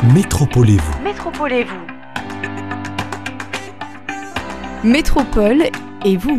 Métropolez-vous. Métropolez-vous. Métropole et vous.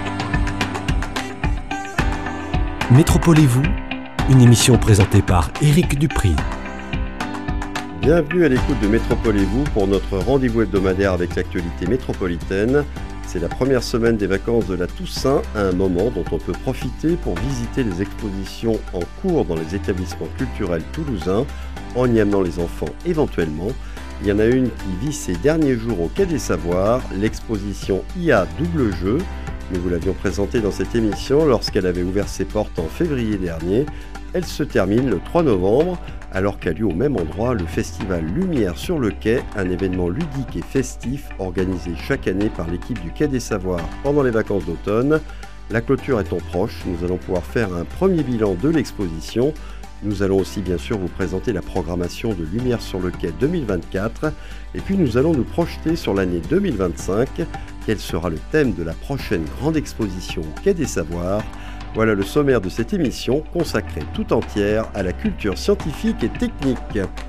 Métropolez-vous, une émission présentée par Éric Dupri. Bienvenue à l'écoute de Métropolez-vous pour notre rendez-vous hebdomadaire avec l'actualité métropolitaine. C'est la première semaine des vacances de la Toussaint, un moment dont on peut profiter pour visiter les expositions en cours dans les établissements culturels toulousains, en y amenant les enfants éventuellement. Il y en a une qui vit ces derniers jours au Quai des Savoirs, l'exposition IA Double Jeu. Nous vous l'avions présentée dans cette émission lorsqu'elle avait ouvert ses portes en février dernier. Elle se termine le 3 novembre, alors qu'a lieu au même endroit le festival Lumière sur le Quai, un événement ludique et festif organisé chaque année par l'équipe du Quai des Savoirs pendant les vacances d'automne. La clôture étant proche, nous allons pouvoir faire un premier bilan de l'exposition. Nous allons aussi bien sûr vous présenter la programmation de Lumière sur le Quai 2024 et puis nous allons nous projeter sur l'année 2025. Quel sera le thème de la prochaine grande exposition au Quai des Savoirs? Voilà le sommaire de cette émission consacrée tout entière à la culture scientifique et technique.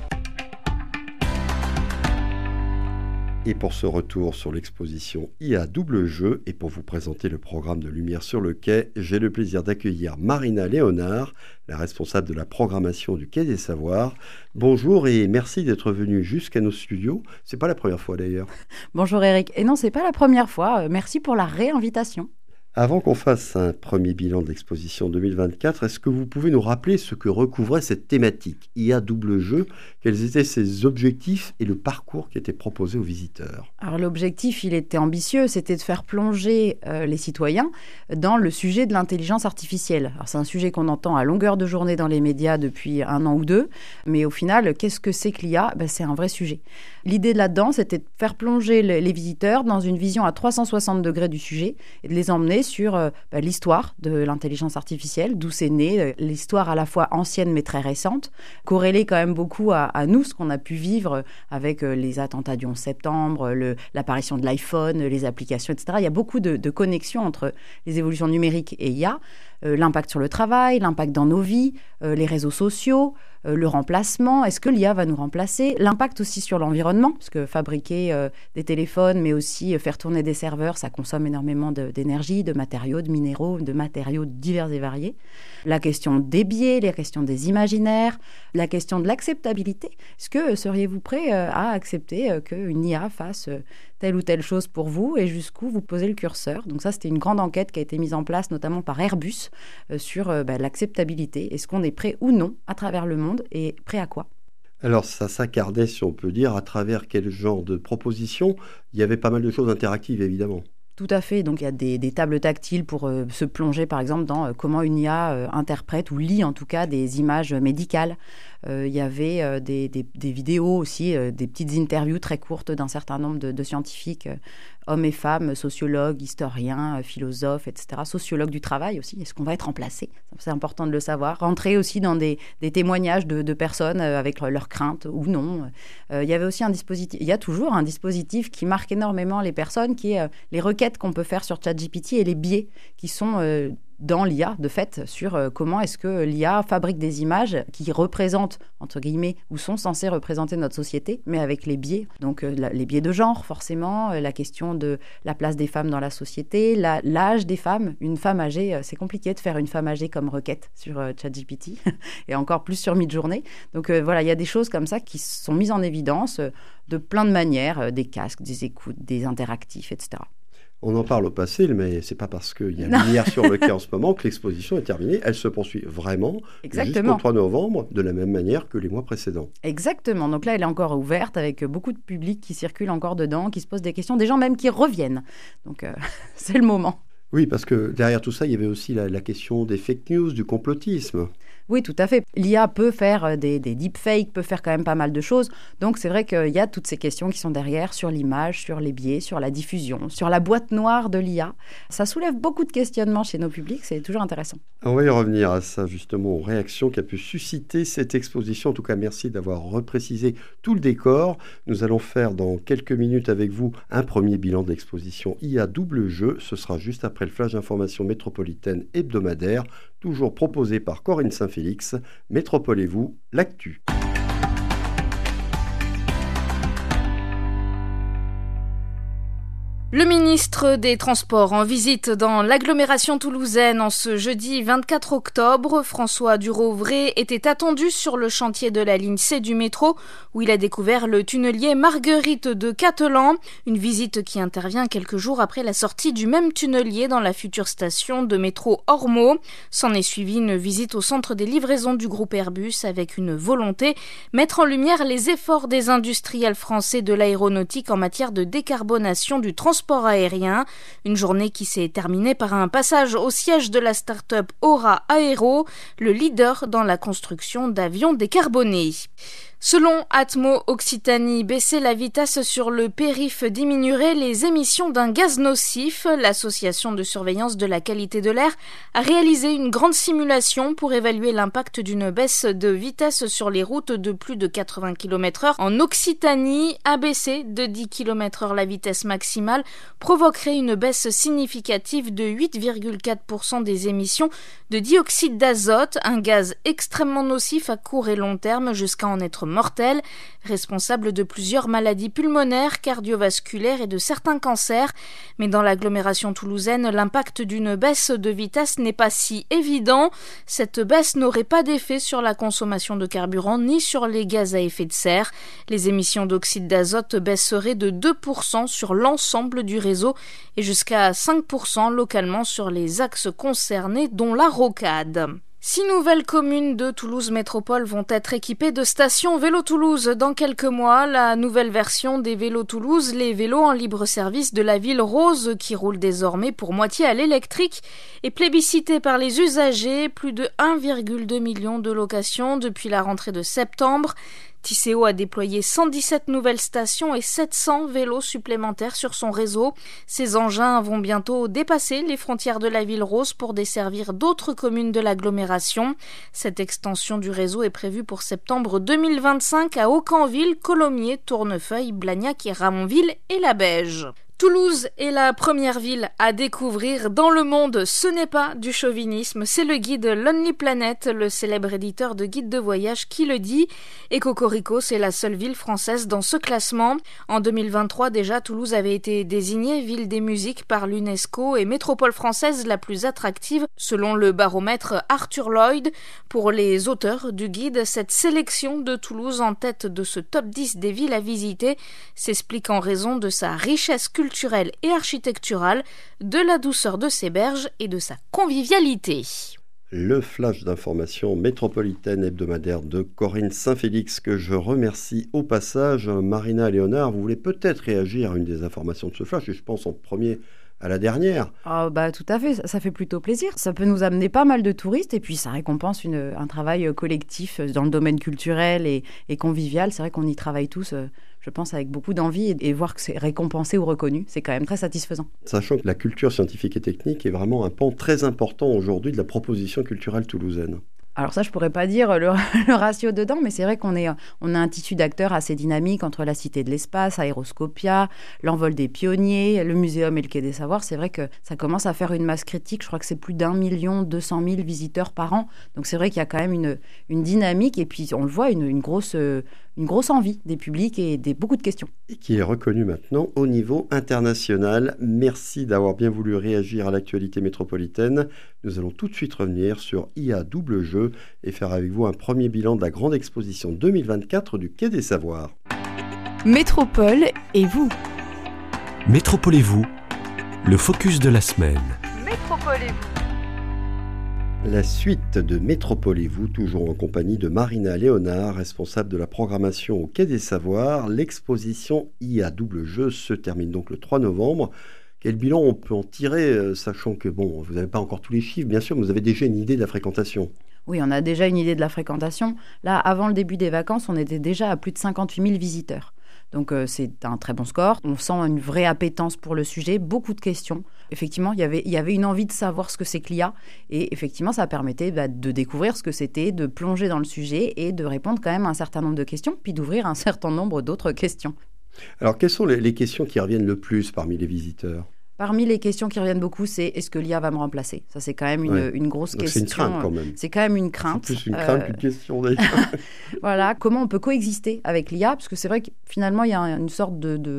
Et pour ce retour sur l'exposition IA Double Jeu et pour vous présenter le programme de Lumière sur le Quai, j'ai le plaisir d'accueillir Marina Léonard, la responsable de la programmation du Quai des Savoirs. Bonjour et merci d'être venue jusqu'à nos studios. C'est pas la première fois d'ailleurs. Bonjour Eric. Et non, c'est pas la première fois. Merci pour la réinvitation. Avant qu'on fasse un premier bilan de l'exposition 2024, est-ce que vous pouvez nous rappeler ce que recouvrait cette thématique IA Double Jeu? Quels étaient ses objectifs et le parcours qui était proposé aux visiteurs? Alors l'objectif, il était ambitieux, c'était de faire plonger les citoyens dans le sujet de l'intelligence artificielle. Alors c'est un sujet qu'on entend à longueur de journée dans les médias depuis 1 an ou 2, mais au final, qu'est-ce que c'est que l'IA? C'est un vrai sujet. L'idée là-dedans, c'était de faire plonger les visiteurs dans une vision à 360 degrés du sujet et de les emmener sur l'histoire de l'intelligence artificielle, d'où c'est né, l'histoire à la fois ancienne mais très récente, corrélée quand même beaucoup à nous, ce qu'on a pu vivre avec les attentats du 11 septembre, l'apparition de l'iPhone, les applications, etc. Il y a beaucoup de connexions entre les évolutions numériques et IA, l'impact sur le travail, l'impact dans nos vies, les réseaux sociaux, le remplacement, est-ce que l'IA va nous remplacer? L'impact aussi sur l'environnement, parce que fabriquer des téléphones, mais aussi faire tourner des serveurs, ça consomme énormément d'énergie, de matériaux, de minéraux, de matériaux divers et variés. La question des biais, la question des imaginaires, la question de l'acceptabilité. Est-ce que seriez-vous prêt à accepter qu'une IA fasse telle ou telle chose pour vous et jusqu'où vous posez le curseur? Donc ça, c'était une grande enquête qui a été mise en place notamment par Airbus sur l'acceptabilité. Est-ce qu'on est prêt ou non à travers le monde et prêt à quoi? Alors ça s'incarnait, si on peut dire, à travers quel genre de propositions? Il y avait pas mal de choses interactives, évidemment. Tout à fait. Donc, il y a des tables tactiles pour se plonger, par exemple, dans comment une IA interprète ou lit, en tout cas, des images médicales. Il y avait des vidéos aussi, des petites interviews très courtes d'un certain nombre de scientifiques, hommes et femmes, sociologues, historiens, philosophes, etc. Sociologues du travail aussi. Est-ce qu'on va être remplacé? C'est important de le savoir. Rentrer aussi dans des témoignages de personnes avec leurs craintes ou non. Il y avait aussi un dispositif, il y a toujours un dispositif qui marque énormément les personnes, qui est les requêtes qu'on peut faire sur ChatGPT et les biais qui sont dans l'IA, de fait, sur comment est-ce que l'IA fabrique des images qui représentent, entre guillemets, ou sont censées représenter notre société, mais avec les biais. Donc, les biais de genre, forcément, la question de la place des femmes dans la société, l'âge des femmes. Une femme âgée, c'est compliqué de faire une femme âgée comme requête sur ChatGPT, et encore plus sur Midjourney. Donc, voilà, il y a des choses comme ça qui sont mises en évidence de plein de manières, des casques, des écoutes, des interactifs, etc. On en parle au passé, mais c'est pas parce qu'il y a Lumière sur le Quai en ce moment que l'exposition est terminée. Elle se poursuit vraiment jusqu'au 3 novembre, de la même manière que les mois précédents. Exactement. Donc là, elle est encore ouverte avec beaucoup de public qui circule encore dedans, qui se pose des questions, des gens même qui reviennent. Donc, c'est le moment. Oui, parce que derrière tout ça, il y avait aussi la question des fake news, du complotisme. Oui, tout à fait. L'IA peut faire des deepfakes, peut faire quand même pas mal de choses. Donc, c'est vrai qu'il y a toutes ces questions qui sont derrière sur l'image, sur les biais, sur la diffusion, sur la boîte noire de l'IA. Ça soulève beaucoup de questionnements chez nos publics. C'est toujours intéressant. On va y revenir à ça, justement, aux réactions qu'a pu susciter cette exposition. En tout cas, merci d'avoir reprécisé tout le décor. Nous allons faire dans quelques minutes avec vous un premier bilan de l'exposition IA Double Jeu. Ce sera juste après le flash d'information métropolitaine hebdomadaire, toujours proposé par Corinne Saint-Félix. Métropolez-vous, l'actu. Le ministre des Transports en visite dans l'agglomération toulousaine en ce jeudi 24 octobre. François Durovray était attendu sur le chantier de la ligne C du métro où il a découvert le tunnelier Marguerite de Cattelan. Une visite qui intervient quelques jours après la sortie du même tunnelier dans la future station de métro Ormeau. S'en est suivi une visite au centre des livraisons du groupe Airbus avec une volonté, mettre en lumière les efforts des industriels français de l'aéronautique en matière de décarbonation du transport aérien. Une journée qui s'est terminée par un passage au siège de la start-up Aura Aero, le leader dans la construction d'avions décarbonés. Selon Atmo Occitanie, baisser la vitesse sur le périph' diminuerait les émissions d'un gaz nocif. L'association de surveillance de la qualité de l'air a réalisé une grande simulation pour évaluer l'impact d'une baisse de vitesse sur les routes de plus de 80 km/h en Occitanie. Abaisser de 10 km/h la vitesse maximale provoquerait une baisse significative de 8,4% des émissions de dioxyde d'azote, un gaz extrêmement nocif à court et long terme jusqu'à en être mortel, responsable de plusieurs maladies pulmonaires, cardiovasculaires et de certains cancers. Mais dans l'agglomération toulousaine, l'impact d'une baisse de vitesse n'est pas si évident. Cette baisse n'aurait pas d'effet sur la consommation de carburant ni sur les gaz à effet de serre. Les émissions d'oxyde d'azote baisseraient de 2% sur l'ensemble du réseau et jusqu'à 5% localement sur les axes concernés, dont la rocade. 6 nouvelles communes de Toulouse Métropole vont être équipées de stations Vélo Toulouse dans quelques mois. La nouvelle version des Vélos Toulouse, les vélos en libre service de la ville rose qui roulent désormais pour moitié à l'électrique, est plébiscitée par les usagers. Plus de 1,2 million de locations depuis la rentrée de septembre. Tisséo a déployé 117 nouvelles stations et 700 vélos supplémentaires sur son réseau. Ces engins vont bientôt dépasser les frontières de la ville rose pour desservir d'autres communes de l'agglomération. Cette extension du réseau est prévue pour septembre 2025 à Aucanville, Colomiers, Tournefeuille, Blagnac et Ramonville et La Beige. Toulouse est la première ville à découvrir dans le monde. Ce n'est pas du chauvinisme, c'est le guide Lonely Planet, le célèbre éditeur de guides de voyage qui le dit. Et Cocorico, c'est la seule ville française dans ce classement. En 2023 déjà, Toulouse avait été désignée ville des musiques par l'UNESCO et métropole française la plus attractive selon le baromètre Arthur Lloyd. Pour les auteurs du guide, cette sélection de Toulouse en tête de ce top 10 des villes à visiter s'explique en raison de sa richesse culturelle et architecturale, de la douceur de ses berges et de sa convivialité. Le flash d'information métropolitaine hebdomadaire de Corinne Saint-Félix que je remercie au passage. Marina Léonard, vous voulez peut-être réagir à une des informations de ce flash et je pense en premier à la dernière. Tout à fait, ça fait plutôt plaisir. Ça peut nous amener pas mal de touristes et puis ça récompense un travail collectif dans le domaine culturel et convivial. C'est vrai qu'on y travaille tous, je pense, avec beaucoup d'envie et voir que c'est récompensé ou reconnu, c'est quand même très satisfaisant. Sachant que la culture scientifique et technique est vraiment un pan très important aujourd'hui de la proposition culturelle toulousaine. Alors ça, je pourrais pas dire le ratio dedans, mais c'est vrai qu'on a un tissu d'acteurs assez dynamique entre la Cité de l'Espace, Aéroscopia, l'Envol des Pionniers, le Muséum et le Quai des Savoirs. C'est vrai que ça commence à faire une masse critique. Je crois que c'est plus d'1 200 000 visiteurs par an. Donc c'est vrai qu'il y a quand même une dynamique et puis on le voit, une grosse envie des publics et beaucoup de questions. Et qui est reconnue maintenant au niveau international. Merci d'avoir bien voulu réagir à l'actualité métropolitaine. Nous allons tout de suite revenir sur IA Double Jeu et faire avec vous un premier bilan de la grande exposition 2024 du Quai des Savoirs. Métropole et vous. Métropole et vous, le focus de la semaine. Métropole et vous. La suite de Métropole et vous, toujours en compagnie de Marina Léonard, responsable de la programmation au Quai des Savoirs. L'exposition IA Double Jeu se termine donc le 3 novembre. Quel bilan on peut en tirer, sachant que, vous n'avez pas encore tous les chiffres, bien sûr, mais vous avez déjà une idée de la fréquentation. Oui, on a déjà une idée de la fréquentation. Là, avant le début des vacances, on était déjà à plus de 58 000 visiteurs. Donc, c'est un très bon score. On sent une vraie appétence pour le sujet, beaucoup de questions. Effectivement, il y avait une envie de savoir ce que c'est que l'IA. Et effectivement, ça permettait de découvrir ce que c'était, de plonger dans le sujet et de répondre quand même à un certain nombre de questions, puis d'ouvrir un certain nombre d'autres questions. Alors, quelles sont les questions qui reviennent le plus parmi les visiteurs ? Parmi les questions qui reviennent beaucoup, c'est est-ce que l'IA va me remplacer ? Ça, c'est quand même une grosse donc question. C'est une crainte quand même. C'est quand même une crainte. C'est plus une crainte qu'une question d'ailleurs. Voilà, comment on peut coexister avec l'IA ? Parce que c'est vrai que finalement, il y a une sorte de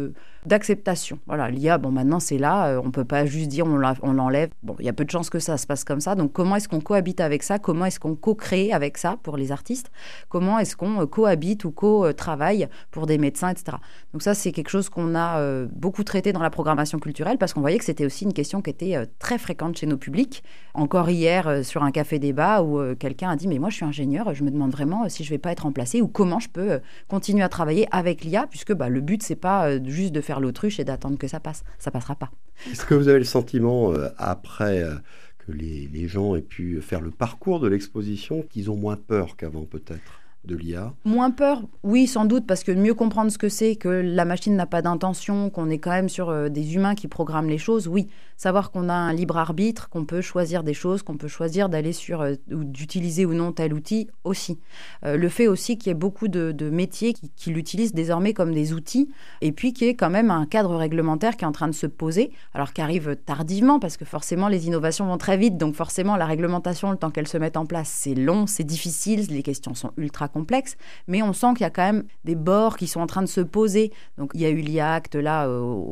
d'acceptation. Voilà, l'IA, maintenant c'est là, on ne peut pas juste dire on l'enlève. Il y a peu de chances que ça se passe comme ça. Donc comment est-ce qu'on cohabite avec ça? Comment est-ce qu'on co-crée avec ça pour les artistes? Comment est-ce qu'on cohabite ou co-travaille pour des médecins, etc. Donc ça, c'est quelque chose qu'on a beaucoup traité dans la programmation culturelle parce qu'on voyait que c'était aussi une question qui était très fréquente chez nos publics. Encore hier, sur un café-débat où quelqu'un a dit « Mais moi, je suis ingénieur, je me demande vraiment si je ne vais pas être remplacé ou comment je peux continuer à travailler avec l'IA puisque le but, ce n'est pas juste de faire l'autruche et d'attendre que ça passe. Ça ne passera pas. » Est-ce que vous avez le sentiment, après que les gens aient pu faire le parcours de l'exposition, qu'ils ont moins peur qu'avant peut-être de l'IA? Moins peur, oui, sans doute, parce que mieux comprendre ce que c'est, que la machine n'a pas d'intention, qu'on est quand même sur des humains qui programment les choses, oui. Savoir qu'on a un libre arbitre, qu'on peut choisir des choses, qu'on peut choisir d'aller sur, ou d'utiliser ou non tel outil aussi. Le fait aussi qu'il y ait beaucoup de métiers qui l'utilisent désormais comme des outils, et puis qu'il y ait quand même un cadre réglementaire qui est en train de se poser, alors qu'arrive tardivement, parce que forcément les innovations vont très vite, donc forcément la réglementation, le temps qu'elle se mette en place, c'est long, c'est difficile, les questions sont ultra complexes, mais on sent qu'il y a quand même des bords qui sont en train de se poser. Donc il y a eu l'IA Act là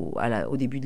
au début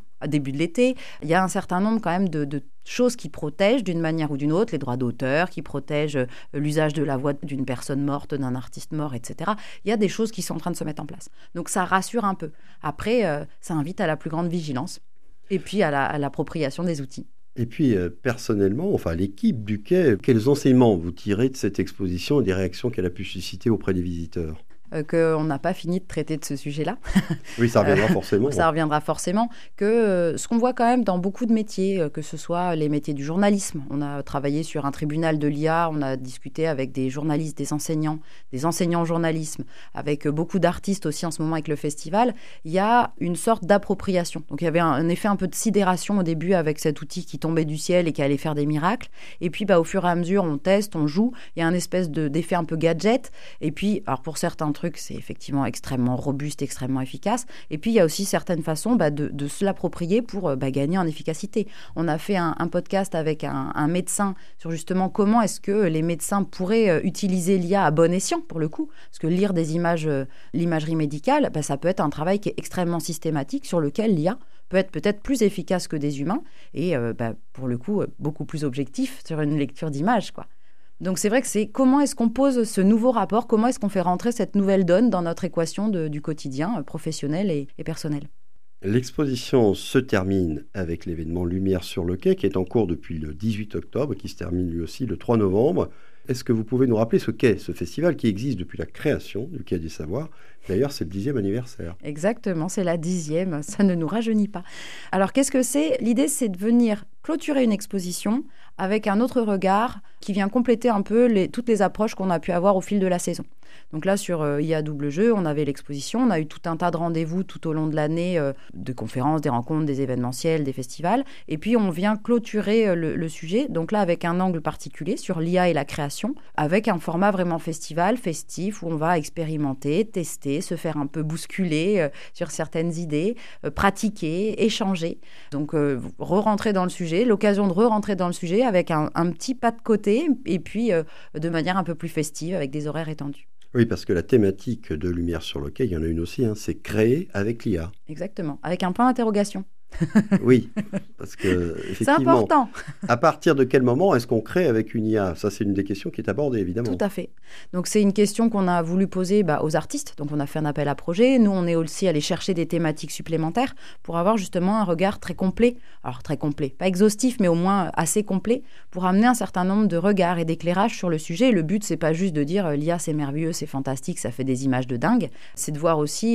de l'été. Il y a un certain nombre quand même de choses qui protègent d'une manière ou d'une autre les droits d'auteur, qui protègent l'usage de la voix d'une personne morte, d'un artiste mort, etc. Il y a des choses qui sont en train de se mettre en place. Donc ça rassure un peu. Après, ça invite à la plus grande vigilance et puis à l'appropriation des outils. Et puis, personnellement, l'équipe du Quai, quels enseignements vous tirez de cette exposition et des réactions qu'elle a pu susciter auprès des visiteurs ? Qu'on n'a pas fini de traiter de ce sujet-là. Oui, ça reviendra forcément. Ça reviendra forcément. Que ce qu'on voit quand même dans beaucoup de métiers, que ce soit les métiers du journalisme. On a travaillé sur un tribunal de l'IA, on a discuté avec des journalistes, des enseignants en journalisme, avec beaucoup d'artistes aussi en ce moment avec le festival. Il y a une sorte d'appropriation. Donc il y avait un effet un peu de sidération au début avec cet outil qui tombait du ciel et qui allait faire des miracles. Et puis au fur et à mesure, on teste, on joue. Il y a un espèce d'effet un peu gadget. Et puis, alors pour certains trucs, c'est effectivement extrêmement robuste, extrêmement efficace. Et puis, il y a aussi certaines façons de se l'approprier pour gagner en efficacité. On a fait un podcast avec un médecin sur justement comment est-ce que les médecins pourraient utiliser l'IA à bon escient, pour le coup. Parce que lire des images, l'imagerie médicale, ça peut être un travail qui est extrêmement systématique sur lequel l'IA peut être peut-être plus efficace que des humains et, pour le coup, beaucoup plus objectif sur une lecture d'image, quoi. Donc c'est vrai que c'est comment est-ce qu'on pose ce nouveau rapport, comment est-ce qu'on fait rentrer cette nouvelle donne dans notre équation du quotidien professionnel et personnel. L'exposition se termine avec l'événement Lumière sur le Quai qui est en cours depuis le 18 octobre, qui se termine lui aussi le 3 novembre. Est-ce que vous pouvez nous rappeler ce qu'est ce festival qui existe depuis la création du Quai des Savoirs? D'ailleurs, c'est le 10e anniversaire. Exactement, c'est la 10e, ça ne nous rajeunit pas. Alors, qu'est-ce que c'est? L'idée, c'est de venir clôturer une exposition avec un autre regard qui vient compléter un peu toutes les approches qu'on a pu avoir au fil de la saison. Donc là, sur IA Double Jeu, on avait l'exposition, on a eu tout un tas de rendez-vous tout au long de l'année, de conférences, des rencontres, des événementiels, des festivals. Et puis, on vient clôturer le sujet, donc là, avec un angle particulier sur l'IA et la création, avec un format vraiment festival, festif, où on va expérimenter, tester, se faire un peu bousculer sur certaines idées, pratiquer, échanger. Donc, re-rentrer dans le sujet, l'occasion de re-rentrer dans le sujet avec un petit pas de côté, et puis de manière un peu plus festive, avec des horaires étendus. Oui, parce que la thématique de Lumière sur le Quai, il y en a une aussi, c'est créer avec l'IA. Exactement, avec un point d'interrogation. Oui, parce que effectivement, c'est important. À partir de quel moment est-ce qu'on crée avec une IA? Ça, c'est une des questions qui est abordée, évidemment. Tout à fait. Donc, c'est une question qu'on a voulu poser aux artistes. Donc, on a fait un appel à projet. Nous, on est aussi allé chercher des thématiques supplémentaires pour avoir justement un regard très complet. Alors, très complet, pas exhaustif, mais au moins assez complet, pour amener un certain nombre de regards et d'éclairages sur le sujet. Et le but, c'est pas juste de dire l'IA, c'est merveilleux, c'est fantastique, ça fait des images de dingue. C'est de voir aussi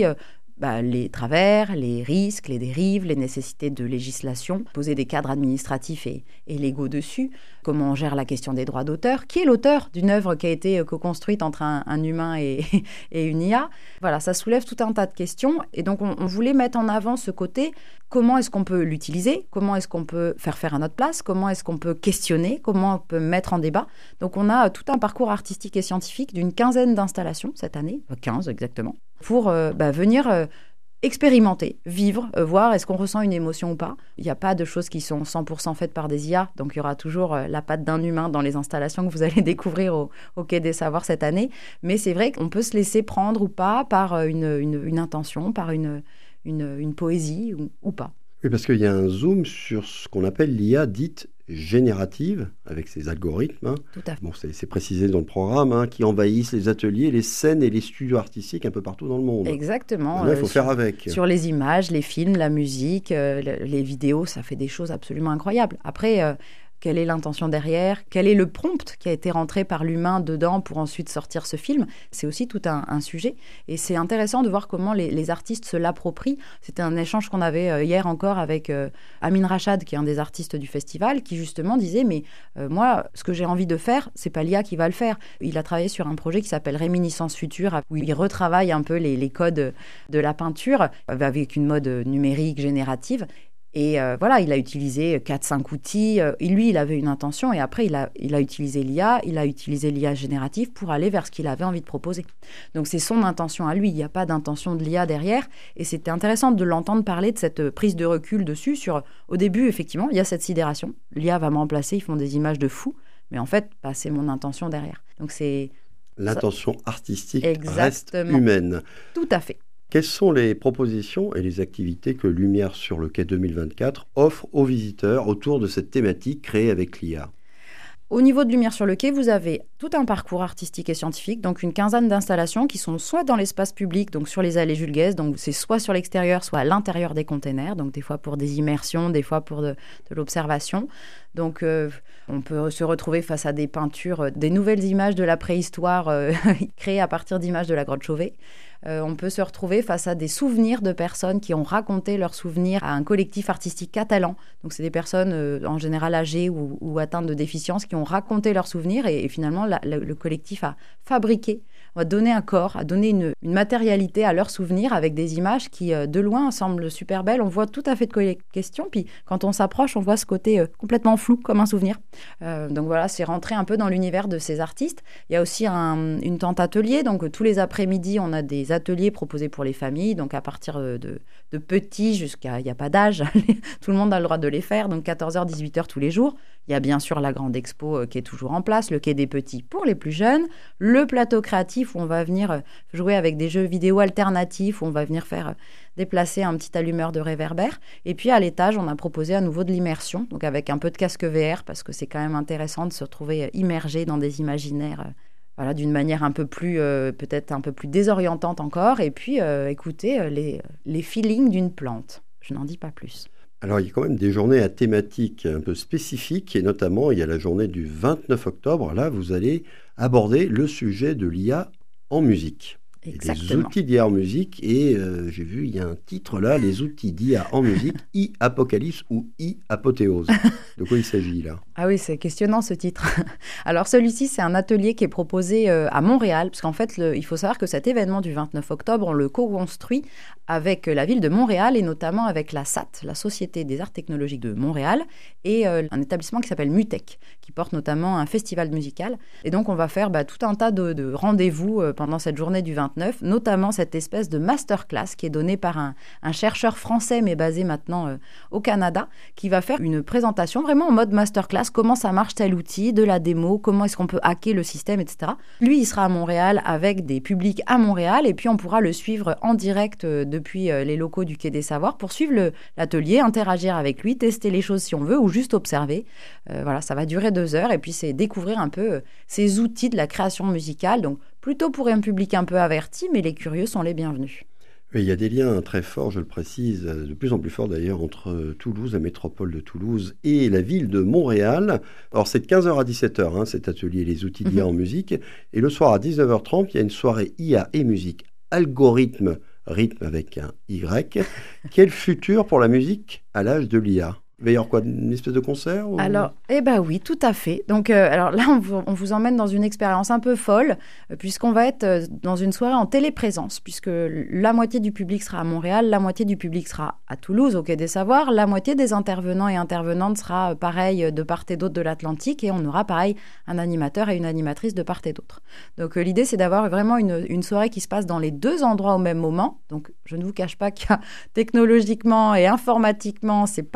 les travers, les risques, les dérives, les nécessités de législation, poser des cadres administratifs et légaux dessus, comment on gère la question des droits d'auteur, qui est l'auteur d'une œuvre qui a été co-construite entre un humain et une IA. Voilà, ça soulève tout un tas de questions et donc on voulait mettre en avant ce côté, comment est-ce qu'on peut l'utiliser, comment est-ce qu'on peut faire à notre place, comment est-ce qu'on peut questionner, comment on peut mettre en débat. Donc on a tout un parcours artistique et scientifique d'une 15aine d'installations cette année, 15 exactement, pour venir expérimenter, vivre, voir est-ce qu'on ressent une émotion ou pas. Il n'y a pas de choses qui sont 100% faites par des IA, donc il y aura toujours la patte d'un humain dans les installations que vous allez découvrir au Quai des Savoirs cette année. Mais c'est vrai qu'on peut se laisser prendre ou pas par une intention, par une une poésie ou pas. Oui, parce qu'il y a un zoom sur ce qu'on appelle l'IA dite générative, avec ses algorithmes. Tout à fait. Bon, c'est précisé dans le programme, qui envahissent les ateliers, les scènes et les studios artistiques un peu partout dans le monde. Exactement. Là, il faut faire avec. Sur les images, les films, la musique, les vidéos, ça fait des choses absolument incroyables. Après, quelle est l'intention derrière? Quel est le prompt qui a été rentré par l'humain dedans pour ensuite sortir ce film? C'est aussi tout un sujet. Et c'est intéressant de voir comment les artistes se l'approprient. C'était un échange qu'on avait hier encore avec Amin Rachad, qui est un des artistes du festival, qui justement disait, mais moi, ce que j'ai envie de faire, c'est pas l'IA qui va le faire. Il a travaillé sur un projet qui s'appelle Réminiscence Future, où il retravaille un peu les codes de la peinture avec une mode numérique générative. Et voilà, il a utilisé 4-5 outils. Lui, il avait une intention et après, il a utilisé l'IA. Il a utilisé l'IA générative pour aller vers ce qu'il avait envie de proposer. Donc, c'est son intention à lui. Il n'y a pas d'intention de l'IA derrière. Et c'était intéressant de l'entendre parler de cette prise de recul dessus. Au début, effectivement, il y a cette sidération. L'IA va me remplacer, ils font des images de fous. Mais en fait, c'est mon intention derrière. Donc, c'est... L'intention artistique Exactement. Reste humaine. Tout à fait. Quelles sont les propositions et les activités que Lumière sur le quai 2024 offre aux visiteurs autour de cette thématique créée avec l'IA? Au niveau de Lumière sur le quai, vous avez tout un parcours artistique et scientifique, donc une quinzaine d'installations qui sont soit dans l'espace public, donc sur les allées Jules Guesde, donc c'est soit sur l'extérieur, soit à l'intérieur des containers, donc des fois pour des immersions, des fois pour de l'observation. Donc on peut se retrouver face à des peintures, des nouvelles images de la préhistoire créées à partir d'images de la grotte Chauvet. On peut se retrouver face à des souvenirs de personnes qui ont raconté leurs souvenirs à un collectif artistique catalan. Donc, c'est des personnes en général âgées ou atteintes de déficience qui ont raconté leurs souvenirs et finalement, le collectif a fabriqué, a donné un corps, a donné une matérialité à leurs souvenirs avec des images qui, de loin, semblent super belles. On voit tout à fait de quoi il est question. Puis, quand on s'approche, on voit ce côté complètement flou, comme un souvenir. Donc, voilà, c'est rentré un peu dans l'univers de ces artistes. Il y a aussi une tente atelier. Donc, tous les après-midi, on a des ateliers proposés pour les familles. Donc, à partir de petits jusqu'à... Il n'y a pas d'âge. Tout le monde a le droit de les faire. Donc, 14h, 18h tous les jours. Il y a bien sûr la grande expo qui est toujours en place, le quai des petits pour les plus jeunes, le plateau créatif où on va venir jouer avec des jeux vidéo alternatifs, où on va venir faire déplacer un petit allumeur de réverbère. Et puis à l'étage, on a proposé à nouveau de l'immersion, donc avec un peu de casque VR, parce que c'est quand même intéressant de se retrouver immergé dans des imaginaires voilà, d'une manière un peu plus, peut-être un peu plus désorientante encore, et puis écouter les feelings d'une plante. Je n'en dis pas plus. Alors, il y a quand même des journées à thématiques un peu spécifiques, et notamment, il y a la journée du 29 octobre. Là, vous allez aborder le sujet de l'IA en musique. Exactement. Des outils d'IA en musique, et j'ai vu, il y a un titre là, les outils d'IA en musique, e-apocalypse ou e-apothéose. De quoi il s'agit là? Ah oui, c'est questionnant ce titre. Alors celui-ci, c'est un atelier qui est proposé à Montréal, parce qu'en fait, il faut savoir que cet événement du 29 octobre, on le co-construit avec la ville de Montréal et notamment avec la SAT, la Société des Arts Technologiques de Montréal, et un établissement qui s'appelle Mutech, qui porte notamment un festival musical. Et donc, on va faire tout un tas de rendez-vous pendant cette journée du 29, notamment cette espèce de masterclass qui est donnée par un chercheur français, mais basé maintenant au Canada, qui va faire une présentation vraiment en mode masterclass, comment ça marche tel outil, de la démo, comment est-ce qu'on peut hacker le système, etc. Lui, il sera à Montréal avec des publics à Montréal, et puis on pourra le suivre en direct depuis les locaux du Quai des Savoirs pour suivre l'atelier, interagir avec lui, tester les choses si on veut, ou juste observer. Voilà, ça va durer 2 heures, et puis c'est découvrir un peu ces outils de la création musicale, donc plutôt pour un public un peu averti, mais les curieux sont les bienvenus. Il y a des liens très forts, je le précise, de plus en plus forts d'ailleurs, entre Toulouse, la métropole de Toulouse et la ville de Montréal. Alors c'est de 15h à 17h, cet atelier Les outils d'IA en musique. Et le soir à 19h30, il y a une soirée IA et musique, algorithme, rythme avec un Y. Quel futur pour la musique à l'âge de l'IA? Il va y avoir quoi, une espèce de concert ou... Alors, oui, tout à fait. Donc, alors là, on vous emmène dans une expérience un peu folle, puisqu'on va être dans une soirée en téléprésence, puisque la moitié du public sera à Montréal, la moitié du public sera à Toulouse, au Quai des Savoirs, la moitié des intervenants et intervenantes sera pareil de part et d'autre de l'Atlantique, et on aura pareil un animateur et une animatrice de part et d'autre. Donc, l'idée, c'est d'avoir vraiment une soirée qui se passe dans les 2 endroits au même moment. Donc, je ne vous cache pas qu'il y a technologiquement et informatiquement, c'est pas évident.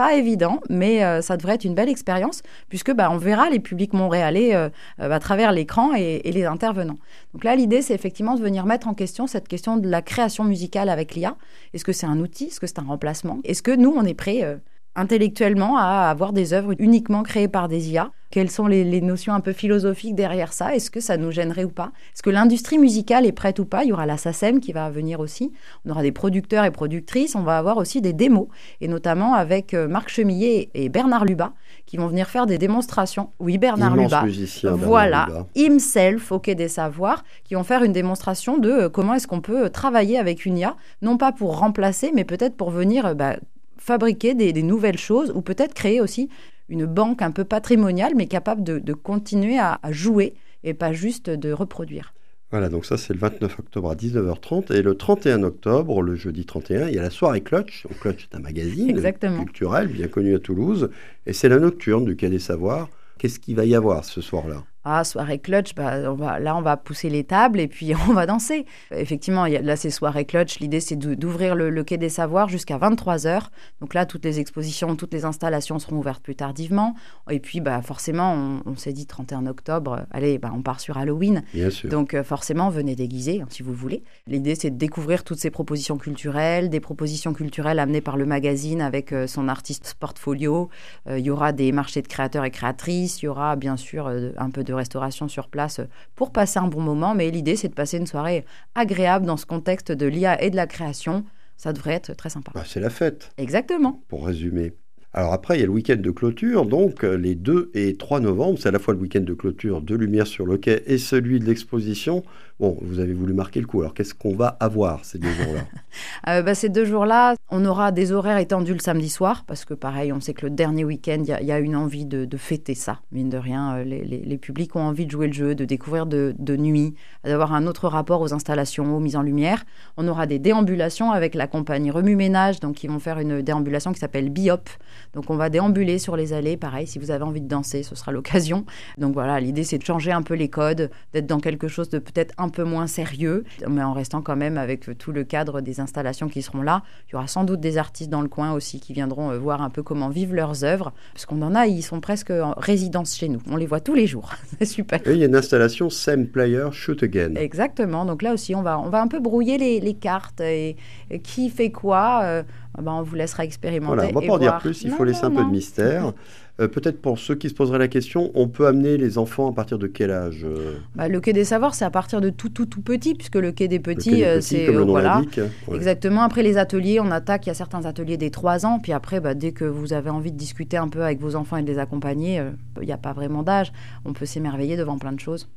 évident, mais ça devrait être une belle expérience puisque on verra les publics montréalais à travers l'écran et les intervenants. Donc là, l'idée, c'est effectivement de venir mettre en question cette question de la création musicale avec l'IA. Est-ce que c'est un outil? Est-ce que c'est un remplacement? Est-ce que nous, on est prêts intellectuellement à avoir des œuvres uniquement créées par des IA? Quelles sont les notions un peu philosophiques derrière ça? Est-ce que ça nous gênerait ou pas? Est-ce que l'industrie musicale est prête ou pas? Il y aura la SACEM qui va venir aussi. On aura des producteurs et productrices. On va avoir aussi des démos, et notamment avec Marc Chemillet et Bernard Lubat, qui vont venir faire des démonstrations. Oui, Bernard Lubat. Musicien, voilà, Bernard Lubat. Himself, au Quai des Savoirs, qui vont faire une démonstration de comment est-ce qu'on peut travailler avec une IA, non pas pour remplacer, mais peut-être pour venir fabriquer des nouvelles choses, ou peut-être créer aussi une banque un peu patrimoniale, mais capable de continuer à jouer et pas juste de reproduire. Voilà, donc ça c'est le 29 octobre à 19h30. Et le 31 octobre, le jeudi 31, il y a la soirée Clutch. Donc Clutch est un magazine culturel bien connu à Toulouse. Et c'est la nocturne du Quai des Savoirs. Qu'est-ce qu'il va y avoir ce soir-là ? Ah, soirée Clutch, on va pousser les tables et puis on va danser. Effectivement, là, c'est soirée Clutch. L'idée, c'est d'ouvrir le Quai des Savoirs jusqu'à 23h. Donc là, toutes les expositions, toutes les installations seront ouvertes plus tardivement. Et puis, forcément, on s'est dit 31 octobre, allez, on part sur Halloween. Bien sûr. Donc forcément, venez déguiser, si vous voulez. L'idée, c'est de découvrir toutes ces propositions culturelles, des propositions culturelles amenées par le magazine avec son artiste portfolio. Il y aura des marchés de créateurs et créatrices. Il y aura, bien sûr, un peu de restauration sur place pour passer un bon moment, mais l'idée c'est de passer une soirée agréable dans ce contexte de l'IA et de la création. Ça devrait être très sympa. C'est la fête. Exactement. Pour résumer. Alors après, il y a le week-end de clôture, donc les 2 et 3 novembre, c'est à la fois le week-end de clôture de Lumière sur le quai et celui de l'exposition. Bon, vous avez voulu marquer le coup, alors qu'est-ce qu'on va avoir ces 2 jours-là? Ces 2 jours-là, on aura des horaires étendus le samedi soir, parce que pareil, on sait que le dernier week-end, il y a une envie de fêter ça. Mine de rien, les publics ont envie de jouer le jeu, de découvrir de nuit, d'avoir un autre rapport aux installations, aux mises en lumière. On aura des déambulations avec la compagnie Remue Ménage, donc ils vont faire une déambulation qui s'appelle Biop. Donc on va déambuler sur les allées, pareil, si vous avez envie de danser, ce sera l'occasion. Donc voilà, l'idée c'est de changer un peu les codes, d'être dans quelque chose de peut-être un peu moins sérieux, mais en restant quand même avec tout le cadre des installations qui seront là. Il y aura sans doute des artistes dans le coin aussi qui viendront voir un peu comment vivent leurs œuvres, parce qu'on en a, ils sont presque en résidence chez nous. On les voit tous les jours, c'est super. Et il y a une installation Same Player Shoot Again. Exactement, donc là aussi on va un peu brouiller les cartes et qui fait quoi. On vous laissera expérimenter. Voilà, on ne va pas en dire plus, il faut laisser un peu de mystère. Peut-être pour ceux qui se poseraient la question, on peut amener les enfants à partir de quel âge? Le Quai des Savoirs, c'est à partir de tout petit, puisque le Quai des Petits, c'est... comme le nom l'indique. Ouais. Exactement. Après les ateliers, on attaque, il y a certains ateliers des 3 ans, puis après, dès que vous avez envie de discuter un peu avec vos enfants et de les accompagner, il n'y a pas vraiment d'âge. On peut s'émerveiller devant plein de choses.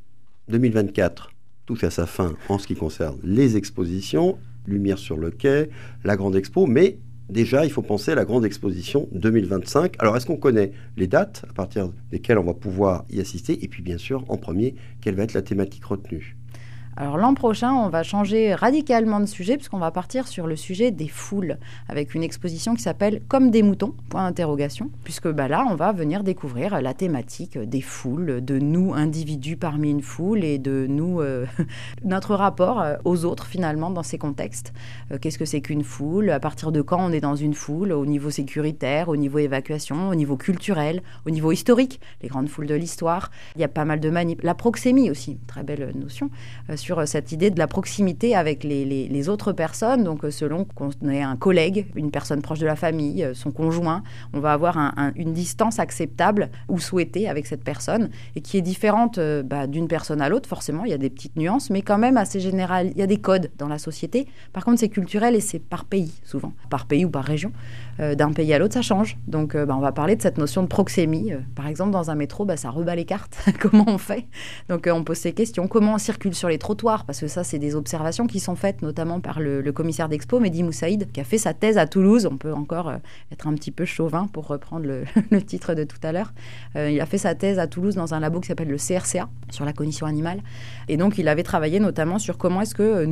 2024, tout à sa fin en ce qui concerne les expositions, Lumière sur le quai, la grande expo, mais déjà, il faut penser à la grande exposition 2025. Alors, est-ce qu'on connaît les dates à partir desquelles on va pouvoir y assister? Et puis, bien sûr, en premier, quelle va être la thématique retenue? Alors l'an prochain, on va changer radicalement de sujet puisqu'on va partir sur le sujet des foules avec une exposition qui s'appelle « Comme des moutons », point d'interrogation, puisque là, on va venir découvrir la thématique des foules, de nous, individus parmi une foule et de nous, notre rapport aux autres finalement dans ces contextes. Qu'est-ce que c'est qu'une foule? À partir de quand on est dans une foule? Au niveau sécuritaire, au niveau évacuation, au niveau culturel, au niveau historique, les grandes foules de l'histoire. Il y a pas mal de manip. La proxémie aussi, très belle notion, sur cette idée de la proximité avec les autres personnes. Donc, selon qu'on ait un collègue, une personne proche de la famille, son conjoint, on va avoir une distance acceptable ou souhaitée avec cette personne et qui est différente d'une personne à l'autre. Forcément, il y a des petites nuances, mais quand même assez général. Il y a des codes dans la société. Par contre, c'est culturel et c'est par pays, souvent. Par pays ou par région. D'un pays à l'autre, ça change. Donc, on va parler de cette notion de proxémie. Par exemple, dans un métro, ça rebat les cartes. Comment on fait? Donc, on pose ces questions. Comment on circule sur les trottoirs? Parce que ça, c'est des observations qui sont faites, notamment par le commissaire d'Expo, Mehdi Moussaïd, qui a fait sa thèse à Toulouse. On peut encore être un petit peu chauvin pour reprendre le titre de tout à l'heure. Il a fait sa thèse à Toulouse dans un labo qui s'appelle le CRCA, sur la cognition animale. Et donc, il avait travaillé notamment sur comment est-ce que nous,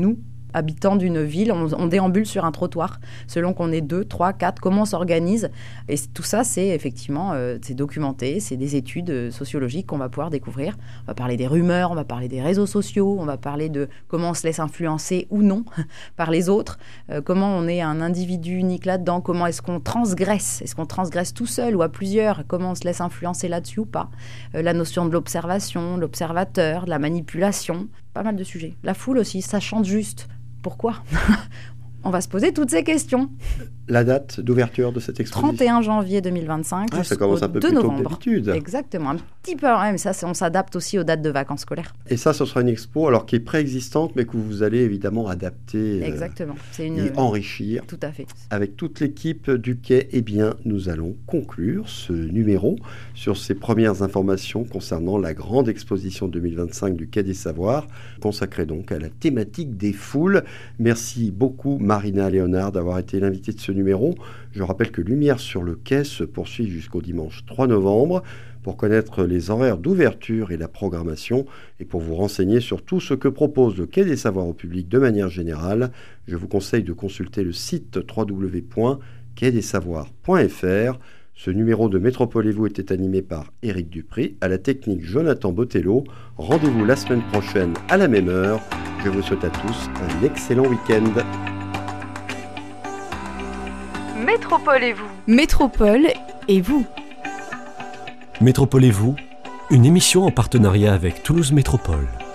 habitant d'une ville, on déambule sur un trottoir, selon qu'on est 2, 3, 4, comment on s'organise. Et tout ça, c'est effectivement c'est documenté, c'est des études sociologiques qu'on va pouvoir découvrir. On va parler des rumeurs, on va parler des réseaux sociaux, on va parler de comment on se laisse influencer ou non par les autres, comment on est un individu unique là-dedans, comment est-ce qu'on transgresse tout seul ou à plusieurs, comment on se laisse influencer là-dessus ou pas. La notion de l'observation, l'observateur, de la manipulation, pas mal de sujets. La foule aussi, ça chante juste. Pourquoi ? On va se poser toutes ces questions. La date d'ouverture de cette exposition ? 31 janvier 2025 ça commence un peu 2 plus tôt novembre. que d'habitude. Exactement, un petit peu. Ouais, mais ça, on s'adapte aussi aux dates de vacances scolaires. Et ça, ce sera une expo alors qui est préexistante, mais que vous allez évidemment adapter Exactement. Et enrichir. Tout à fait. Avec toute l'équipe du Quai, nous allons conclure ce numéro sur ces premières informations concernant la grande exposition 2025 du Quai des Savoirs, consacrée donc à la thématique des foules. Merci beaucoup Marina Léonard d'avoir été l'invitée de ce numéro. Je rappelle que Lumière sur le Quai se poursuit jusqu'au dimanche 3 novembre. Pour connaître les horaires d'ouverture et la programmation, et pour vous renseigner sur tout ce que propose le Quai des Savoirs au public de manière générale, je vous conseille de consulter le site www.quaidessavoirs.fr. Ce numéro de Métropole et vous était animé par Éric Dupri, à la technique Jonathan Botello. Rendez-vous la semaine prochaine à la même heure. Je vous souhaite à tous un excellent week-end. Métropole et vous. Métropole et vous. Métropole et vous, une émission en partenariat avec Toulouse Métropole.